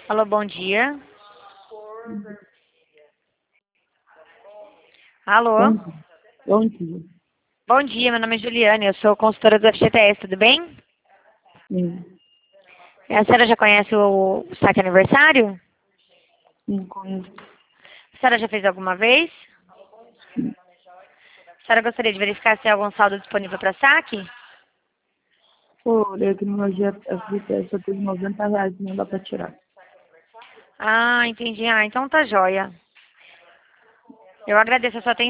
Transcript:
Alô, bom dia. Alô? Bom dia. Bom dia. Bom dia, meu nome é Juliane, eu sou consultora do FGTS, tudo bem? Sim, A senhora já conhece o saque aniversário? sim, conheço. A senhora já fez alguma vez? Sim. A senhora gostaria de verificar se há algum saldo disponível para saque? Pô, olhei aqui no meu FGTS, só tem R$ 90, não dá pra tirar. Ah, entendi. Ah, então tá joia. Eu agradeço a sua atenção.